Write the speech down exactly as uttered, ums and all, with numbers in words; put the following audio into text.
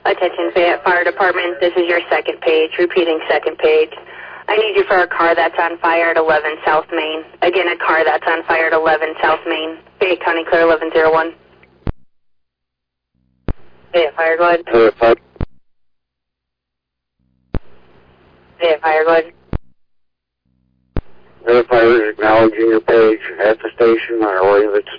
Attention Fayette Fire Department, this is your second page, repeating second page. I need you for a car that's on fire at eleven South Main. Again, a car that's on fire at eleven South Main. Fayette County Clear eleven oh one. Fayette Fire, go ahead. Fayette Fire. Fayette Fire, go ahead. Fayette Fire is acknowledging your page at the station. I believe it's